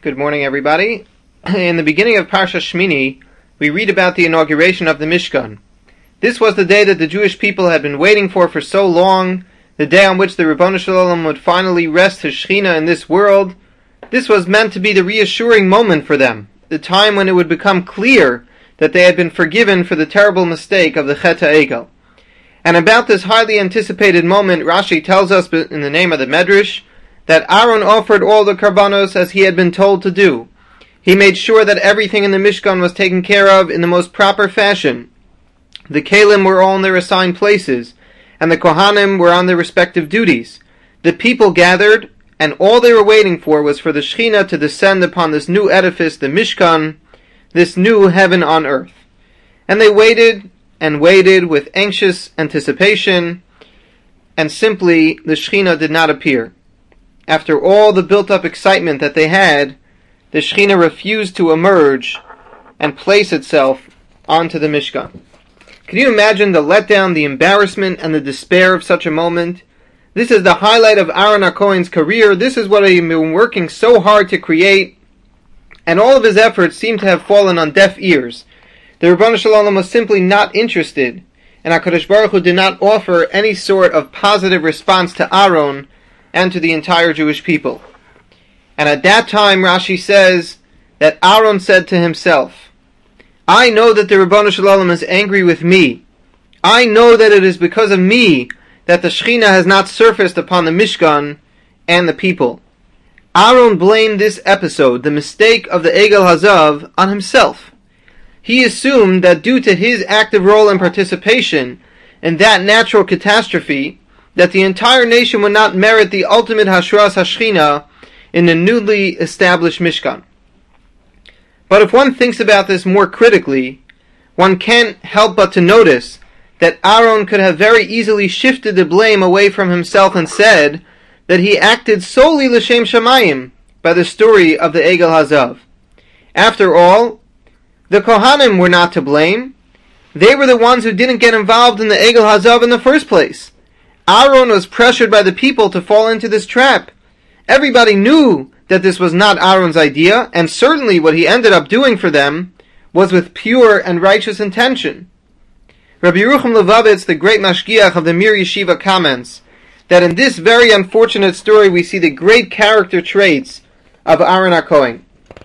Good morning, everybody. In the beginning of Parsha Shmini, we read about the inauguration of the Mishkan. This was the day that the Jewish people had been waiting for so long, the day on which the Ribbono Shel Olam would finally rest his Shechina in this world. This was meant to be the reassuring moment for them, the time when it would become clear that they had been forgiven for the terrible mistake of the Chet HaEgel. And about this highly anticipated moment, Rashi tells us in the name of the Medrash that Aaron offered all the karbanos as he had been told to do. He made sure that everything in the Mishkan was taken care of in the most proper fashion. The Kalim were all in their assigned places, and the Kohanim were on their respective duties. The people gathered, and all they were waiting for was for the Shechina to descend upon this new edifice, the Mishkan, this new heaven on earth. And they waited and waited with anxious anticipation, and simply the Shechina did not appear. After all the built-up excitement that they had, the Shechina refused to emerge and place itself onto the Mishkan. Can you imagine the letdown, the embarrassment, and the despair of such a moment? This is the highlight of Aaron HaKohen's career. This is what he had been working so hard to create, and all of his efforts seem to have fallen on deaf ears. The Ribbono Shel Olam was simply not interested, and HaKadosh Baruch Hu did not offer any sort of positive response to Aaron and to the entire Jewish people. And at that time, Rashi says that Aaron said to himself, I know that the Ribbono Shel Olam is angry with me. I know that it is because of me that the Shechina has not surfaced upon the Mishkan and the people. Aaron blamed this episode, the mistake of the Egel Hazav, on himself. He assumed that due to his active role and participation in that natural catastrophe, that the entire nation would not merit the ultimate Hashras HaShechina in the newly established Mishkan. But if one thinks about this more critically, one can't help but to notice that Aaron could have very easily shifted the blame away from himself and said that he acted solely l'shem shamayim by the story of the Egel Hazav. After all, the Kohanim were not to blame. They were the ones who didn't get involved in the Egel Hazav in the first place. Aaron was pressured by the people to fall into this trap. Everybody knew that this was not Aaron's idea, and certainly what he ended up doing for them was with pure and righteous intention. Rabbi Yerucham Levavitz, the great mashgiach of the Mir Yeshiva, comments that in this very unfortunate story we see the great character traits of Aaron HaKohen.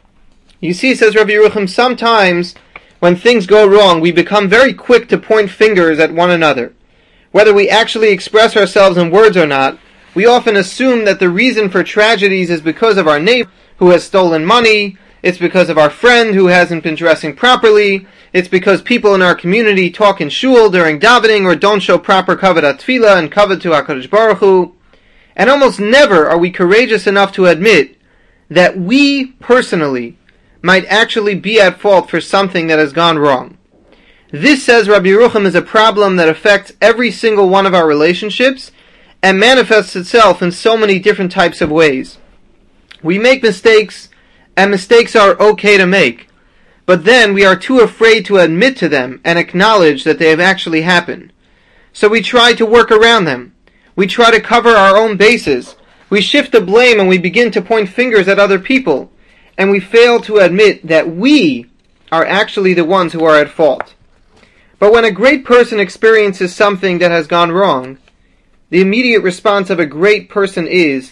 You see, says Rabbi Yerucham, sometimes when things go wrong, we become very quick to point fingers at one another. Whether we actually express ourselves in words or not, we often assume that the reason for tragedies is because of our neighbor who has stolen money, it's because of our friend who hasn't been dressing properly, it's because people in our community talk in shul during davening or don't show proper kavod tefillah and kavod to HaKadosh Baruch Hu. And almost never are we courageous enough to admit that we personally might actually be at fault for something that has gone wrong. This, says Rabbi Yerucham, is a problem that affects every single one of our relationships and manifests itself in so many different types of ways. We make mistakes, and mistakes are okay to make, but then we are too afraid to admit to them and acknowledge that they have actually happened. So we try to work around them. We try to cover our own bases. We shift the blame and we begin to point fingers at other people, and we fail to admit that we are actually the ones who are at fault. But when a great person experiences something that has gone wrong, the immediate response of a great person is,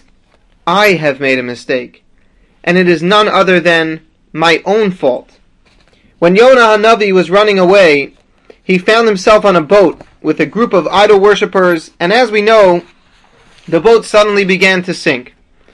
I have made a mistake, and it is none other than my own fault. When Yonah HaNavi was running away, he found himself on a boat with a group of idol worshippers, and as we know, the boat suddenly began to sink.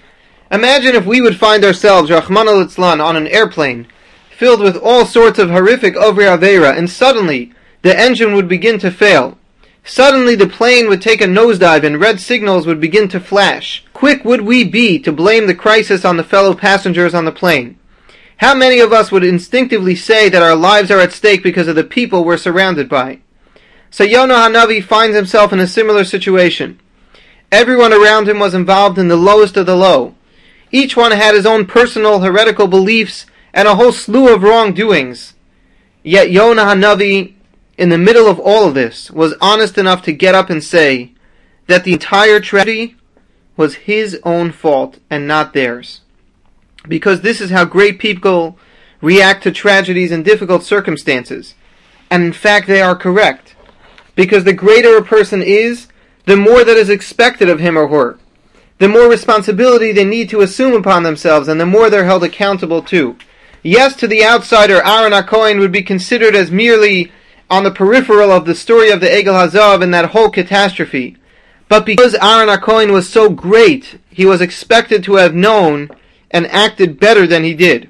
Imagine if we would find ourselves, Rachmana litzlan, on an airplane, filled with all sorts of horrific Ovri Aveira, and suddenly the engine would begin to fail. Suddenly the plane would take a nosedive and red signals would begin to flash. Quick would we be to blame the crisis on the fellow passengers on the plane. How many of us would instinctively say that our lives are at stake because of the people we're surrounded by? So Yonah HaNavi finds himself in a similar situation. Everyone around him was involved in the lowest of the low. Each one had his own personal heretical beliefs and a whole slew of wrongdoings. Yet Yonah HaNavi, in the middle of all of this, was honest enough to get up and say that the entire tragedy was his own fault and not theirs. because this is how great people react to tragedies and difficult circumstances. And in fact, they are correct. Because the greater a person is, the more that is expected of him or her. The more responsibility they need to assume upon themselves, and the more they're held accountable to. Yes, to the outsider, Aaron HaKohen would be considered as merely on the peripheral of the story of the Egel HaZahav and that whole catastrophe. But because Aaron HaKohen was so great, he was expected to have known and acted better than he did.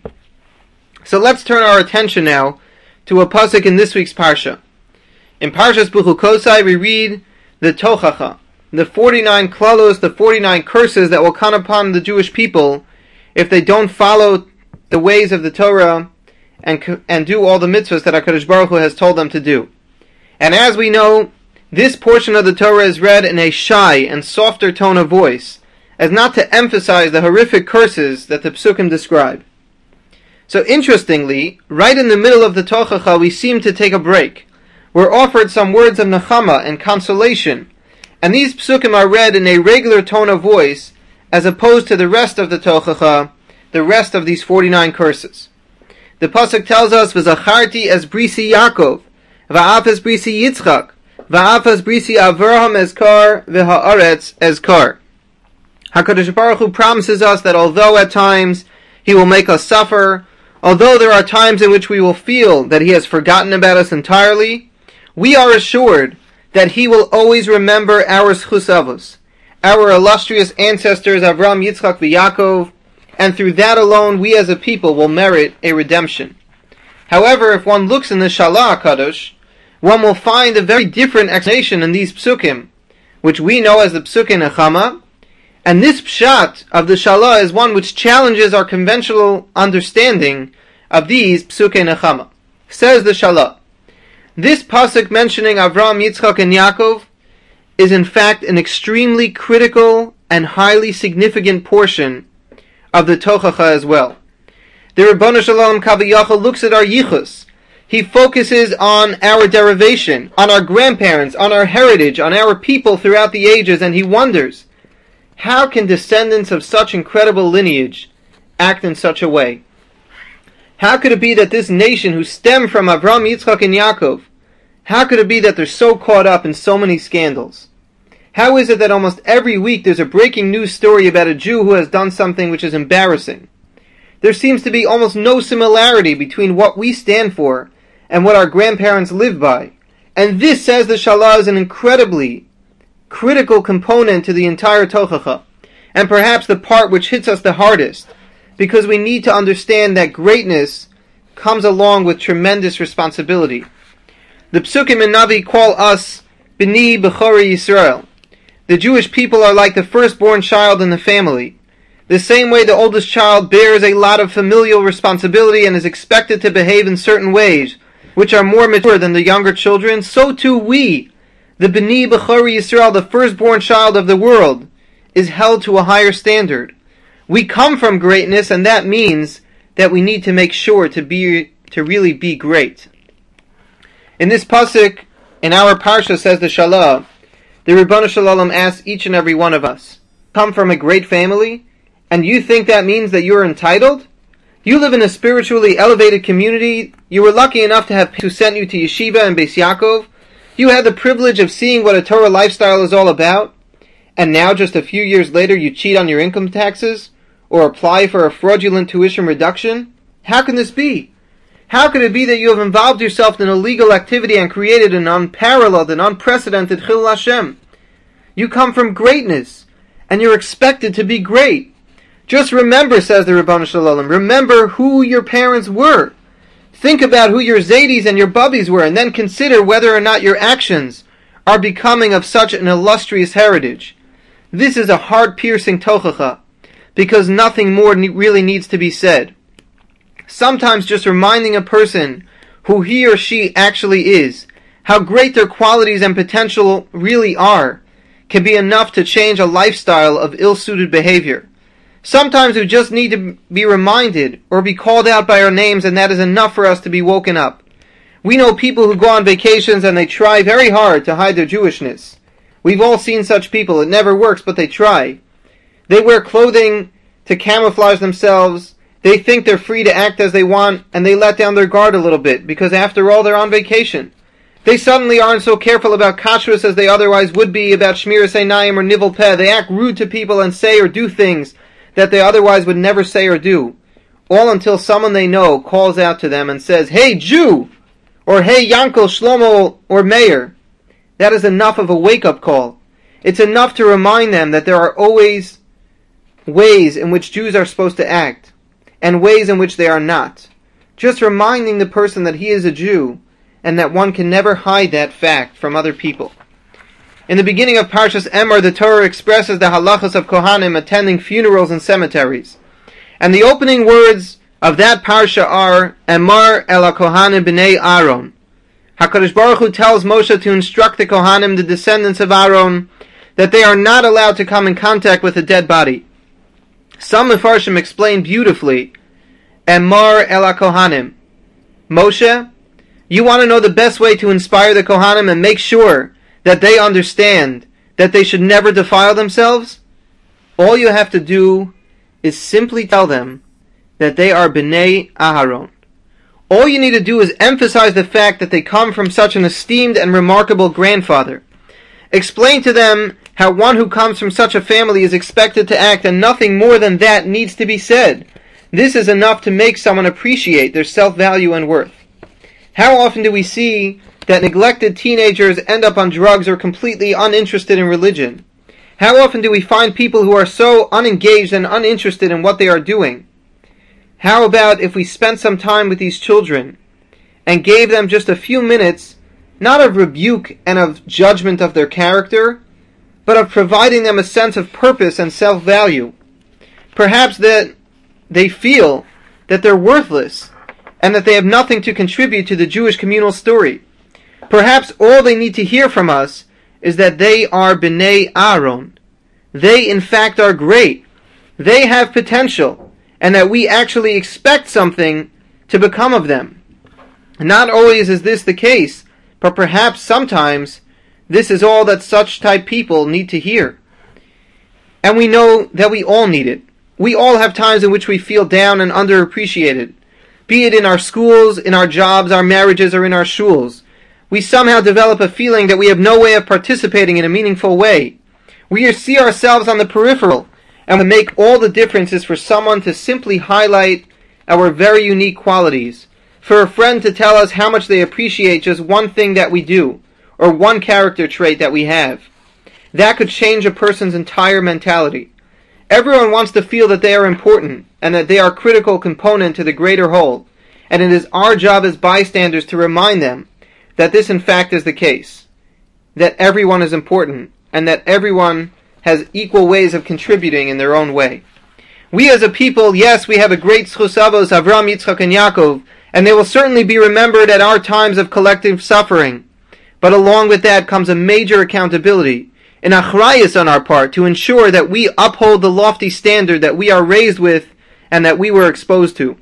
So let's turn our attention now to a pasuk in this week's parsha. In Parshas Bechukosai we read the Tochacha, the 49 klalos, the 49 curses that will come upon the Jewish people if they don't follow the ways of the Torah and do all the mitzvahs that HaKadosh Baruch Hu has told them to do. And as we know, this portion of the Torah is read in a shy and softer tone of voice, as not to emphasize the horrific curses that the psukim describe. So interestingly, right in the middle of the Tochacha we seem to take a break. We're offered some words of nechama and consolation, and these psukim are read in a regular tone of voice, as opposed to the rest of the Tochacha, the rest of these 49 curses. The pasuk tells us, "V'zacharti es brisi Yaakov, va'af es brisi Yitzchak, va'af es brisi Avraham eskar, v'ha'aretz eskar." HaKadosh Baruch Hu promises us that although at times He will make us suffer, although there are times in which we will feel that He has forgotten about us entirely, we are assured that He will always remember our schus avos, our illustrious ancestors Avraham, Yitzchak, and Yaakov, and through that alone we as a people will merit a redemption. However, if one looks in the Shalah HaKadosh, one will find a very different explanation in these psukim, which we know as the Psukim Nechama, and this pshat of the Shalah is one which challenges our conventional understanding of these Psukim Nechama. Says the Shalah, this pasuk mentioning Avraham, Yitzchak, and Yaakov is in fact an extremely critical and highly significant portion of the Tochacha as well. The Ribono Shel Olam Kaviyachal looks at our yichus. He focuses on our derivation, on our grandparents, on our heritage, on our people throughout the ages, and he wonders, how can descendants of such incredible lineage act in such a way? How could it be that this nation who stem from Avraham, Yitzchak, and Yaakov, how could it be that they're so caught up in so many scandals? How is it that almost every week there's a breaking news story about a Jew who has done something which is embarrassing? There seems to be almost no similarity between what we stand for and what our grandparents lived by. And this, says the Shalah, is an incredibly critical component to the entire Tochacha, and perhaps the part which hits us the hardest, because we need to understand that greatness comes along with tremendous responsibility. The Psukim and Navi call us B'ni B'chorei Yisrael. The Jewish people are like the firstborn child in the family. The same way the oldest child bears a lot of familial responsibility and is expected to behave in certain ways, which are more mature than the younger children, so too we, the B'ni B'chorei Yisrael, the firstborn child of the world, is held to a higher standard. We come from greatness, and that means that we need to make sure to really be great. In this pasuk, in our parsha, says the Shalah, the Ribono Shel Olam asks each and every one of us, come from a great family, and you think that means that you're entitled? You live in a spiritually elevated community, you were lucky enough to have parents who sent you to yeshiva and Beis Yaakov, you had the privilege of seeing what a Torah lifestyle is all about, and now just a few years later you cheat on your income taxes, or apply for a fraudulent tuition reduction? How can this be? How could it be that you have involved yourself in illegal activity and created an unparalleled and unprecedented Chilul Hashem? You come from greatness, and you're expected to be great. Just remember, says the Ribono Shel Olam, remember who your parents were. Think about who your Zaydis and your Bubbies were, and then consider whether or not your actions are becoming of such an illustrious heritage. This is a heart-piercing Tochacha, because nothing more really needs to be said. Sometimes just reminding a person who he or she actually is, how great their qualities and potential really are, can be enough to change a lifestyle of ill-suited behavior. Sometimes we just need to be reminded or be called out by our names, and that is enough for us to be woken up. We know people who go on vacations and they try very hard to hide their Jewishness. We've all seen such people. It never works, but they try. They wear clothing to camouflage themselves, They think they're free to act as they want, and they let down their guard a little bit, because after all, they're on vacation. They suddenly aren't so careful about kashrus as they otherwise would be about shmiras einayim or nivel peh. They act rude to people and say or do things that they otherwise would never say or do. All until someone they know calls out to them and says, "Hey, Jew!" or "Hey, Yankel, Shlomo, or Meir." That is enough of a wake-up call. It's enough to remind them that there are always ways in which Jews are supposed to act, and ways in which they are not. Just reminding the person that he is a Jew, and that one can never hide that fact from other people. In the beginning of Parshas Emor, the Torah expresses the halachas of Kohanim attending funerals and cemeteries. And the opening words of that parsha are, Emor el HaKohanim b'nei Aaron. HaKadosh Baruch Hu tells Moshe to instruct the Kohanim, the descendants of Aaron, that they are not allowed to come in contact with a dead body. Some Mefarshim explain beautifully, Emor el HaKohanim. Moshe, you want to know the best way to inspire the Kohanim and make sure that they understand that they should never defile themselves? All you have to do is simply tell them that they are B'nai Aharon. All you need to do is emphasize the fact that they come from such an esteemed and remarkable grandfather. Explain to them how one who comes from such a family is expected to act, and nothing more than that needs to be said. This is enough to make someone appreciate their self-value and worth. How often do we see that neglected teenagers end up on drugs or completely uninterested in religion? How often do we find people who are so unengaged and uninterested in what they are doing? How about if we spent some time with these children and gave them just a few minutes, not of rebuke and of judgment of their character, but of providing them a sense of purpose and self-value? Perhaps that they feel that they're worthless, and that they have nothing to contribute to the Jewish communal story. Perhaps all they need to hear from us is that they are B'nai Aaron. They in fact are great. They have potential, and that we actually expect something to become of them. Not always is this the case, but perhaps sometimes this is all that such type people need to hear. And we know that we all need it. We all have times in which we feel down and underappreciated. Be it in our schools, in our jobs, our marriages, or in our shuls. We somehow develop a feeling that we have no way of participating in a meaningful way. We see ourselves on the peripheral, and we make all the differences for someone to simply highlight our very unique qualities, for a friend to tell us how much they appreciate just one thing that we do, or one character trait that we have. That could change a person's entire mentality. Everyone wants to feel that they are important, and that they are a critical component to the greater whole, and it is our job as bystanders to remind them that this in fact is the case, that everyone is important, and that everyone has equal ways of contributing in their own way. We as a people, yes, we have a great Zchus Avos, Avram, Yitzchak, and Yaakov, and they will certainly be remembered at our times of collective suffering, but along with that comes a major accountability, an achrayus on our part, to ensure that we uphold the lofty standard that we are raised with and that we were exposed to.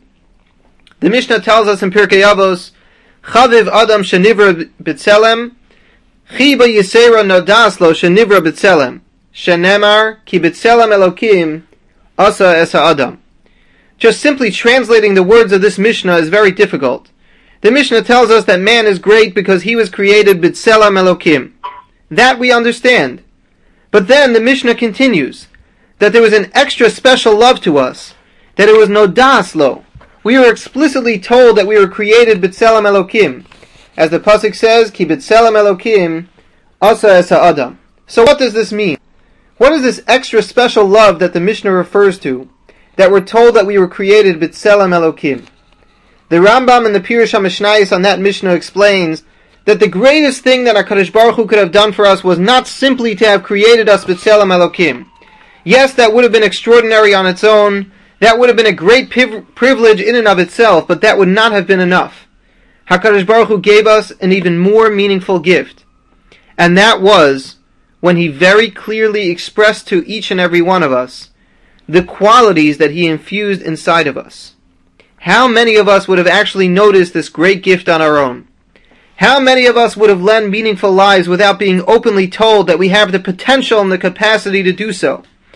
The Mishnah tells us in Pirkei Avos, Chaviv Adam Shenivra B'Tselem, Chiba Yisera Nodas Lo Shenivra B'Tselem, Shenemar Ki B'Tselem Elokim Asa Esa Adam. Just simply translating the words of this Mishnah is very difficult. The Mishnah tells us that man is great because he was created B'Tselem Elokim. That we understand. But then the Mishnah continues that there was an extra special love to us, that it was Nodas Lo. We were explicitly told that we were created B'Tselem Elokim. As the Pasuk says, Ki B'Tselem Elokim Asa Esa Adam. So what does this mean? What is this extra special love that the Mishnah refers to, that we're told that we were created B'Tselem Elokim? The Rambam in the Pirush HaMishnayos on that Mishnah explains that the greatest thing that HaKadosh Baruch Hu could have done for us was not simply to have created us B'Tselem Elokim. Yes, that would have been extraordinary on its own, that would have been a great privilege in and of itself, but that would not have been enough. HaKadosh Baruch Hu gave us an even more meaningful gift, and that was when He very clearly expressed to each and every one of us the qualities that He infused inside of us. How many of us would have actually noticed this great gift on our own? How many of us would have led meaningful lives without being openly told that we have the potential and the capacity to do so?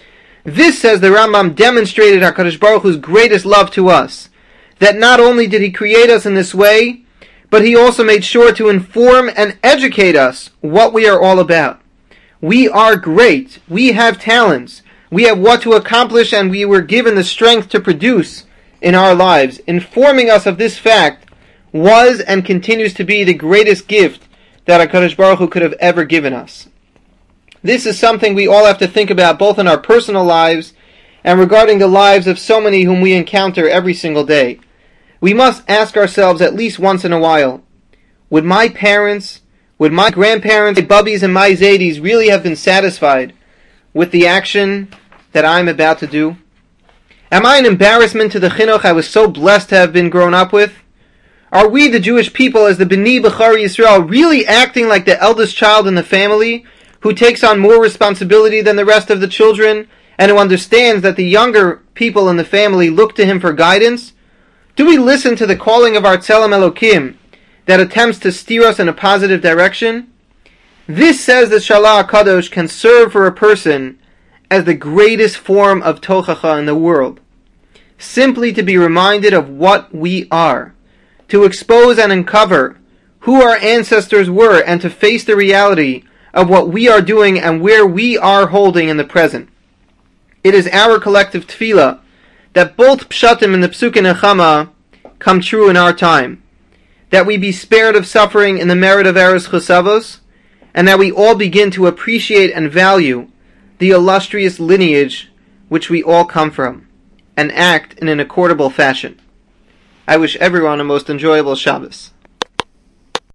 This, says the Rambam, demonstrated HaKadosh Baruch Hu's greatest love to us. That not only did He create us in this way, but He also made sure to inform and educate us what we are all about. We are great. We have talents. We have what to accomplish, and we were given the strength to produce in our lives. Informing us of this fact was and continues to be the greatest gift that HaKadosh Baruch Hu could have ever given us. This is something we all have to think about, both in our personal lives and regarding the lives of so many whom we encounter every single day. We must ask ourselves at least once in a while, would my parents, would my grandparents, my bubbies and my zadies really have been satisfied with the action that I'm about to do? Am I an embarrassment to the chinuch I was so blessed to have been grown up with? Are we, the Jewish people, as the B'nai B'chari Yisrael, really acting like the eldest child in the family, who takes on more responsibility than the rest of the children, and who understands that the younger people in the family look to him for guidance? Do we listen to the calling of our Tzelem Elokim that attempts to steer us in a positive direction? This, says the Shalah HaKadosh, can serve for a person as the greatest form of tochacha in the world. Simply to be reminded of what we are, to expose and uncover who our ancestors were, and to face the reality of what we are doing and where we are holding in the present. It is our collective tefillah that both pshatim in the Psukei Nechama come true in our time, that we be spared of suffering in the merit of Eretz Chosavos, and that we all begin to appreciate and value the illustrious lineage which we all come from, and act in an accordable fashion. I wish everyone a most enjoyable Shabbos.